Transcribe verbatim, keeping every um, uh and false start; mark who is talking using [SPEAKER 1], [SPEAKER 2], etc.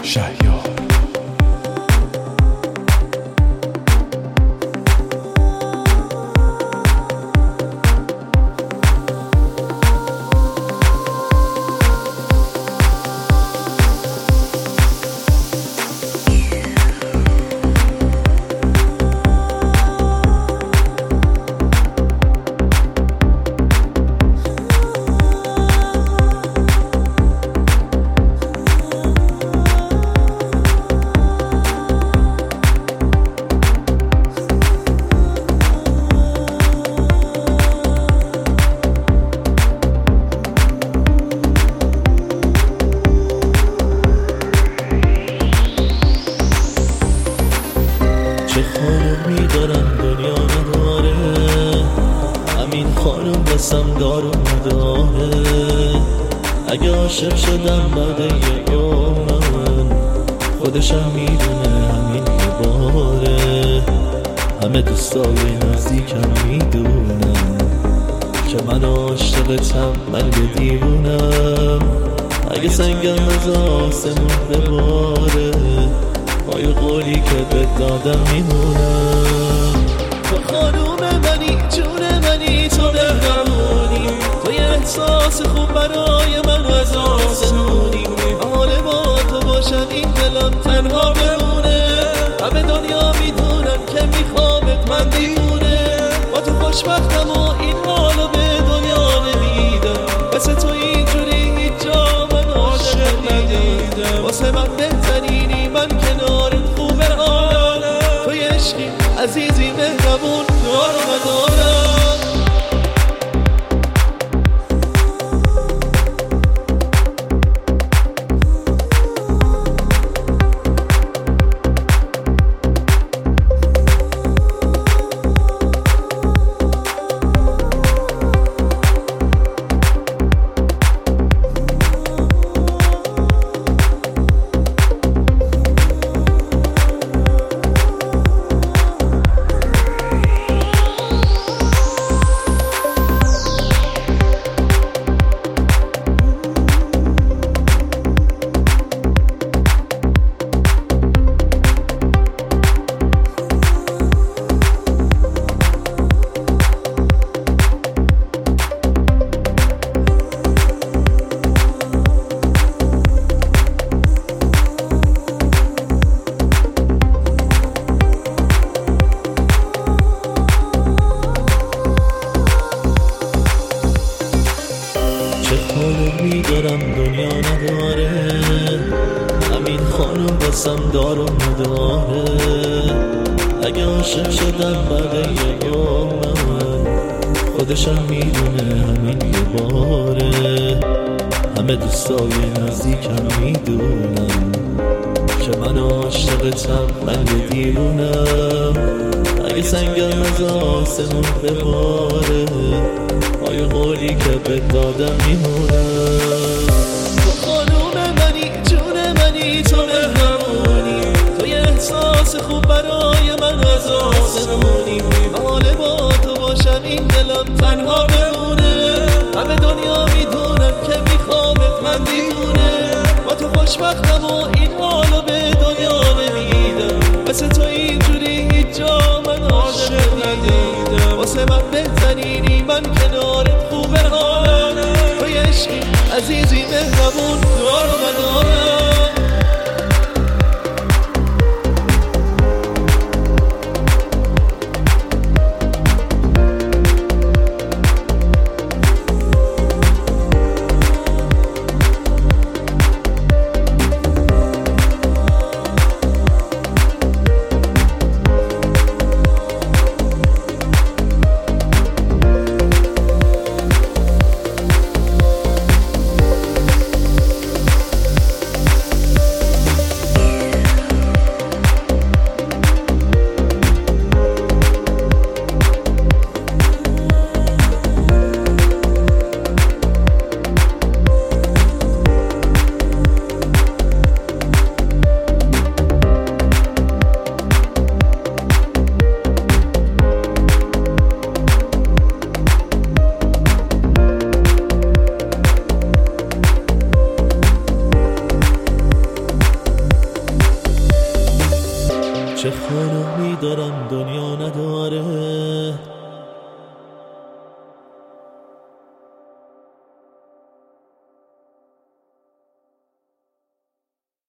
[SPEAKER 1] شهیار.
[SPEAKER 2] چه خانومی دارم دنیا نداره، همین خانوم بسم دار و نداره. اگه عاشق شدم بعد یه یومن، خودشم میدونه همین یه باره. همه دوستای نزدیکم میدونم که من عاشقتم، من یه دیوونم. اگه سنگم از آسمون بباره، با یه قولی که به دادم میمونم. تو خانوم منی، جون منی، تو مهربونی، تو یه احساس خوب برای من از آسمونی. حال با تو باشم این دلم تنها بمونه، همه دنیا میدونم که میخوامت، من دیوونه. با تو خوشبختم و این حالو به دنیا نمیدم، مثل تو اینجوری هیچ جا من عاشق ندیدم. واسه من بهترینی، من کنارت خوبه حالم، توی عشقی عزیزی مهربون دار ندارم. چه خانومی دارم دنیا نداره، همین خانوم بسم دار و نداره. اگه عاشق شدم بعد یه یومن، خودشم میدونه همین یه باره. همه دوستای نزدیکم میدونم که من عاشقتم، من یه دیوونم. اگه سنگم از آسمون بباره، با یه قولی که به دادم میمونم. تو خانوم منی، جون منی، تو مهربونی، تو یه احساس خوب برای من از آسمونی. حال با تو باشم این دلم تنها بمونه، همه دنیا میدونم که میخوامت، من دیوونه. با تو خوشبختم و این حالو به دنیا نمیدم، مثل تو اینجوری هیچ جا من عاشق ندیدم. واسه من بهترینی، من کنارت خوبه حالم، توی عشقی عزیزی مهربون دار ندارم. چه خانومی دارم دنیا نداره.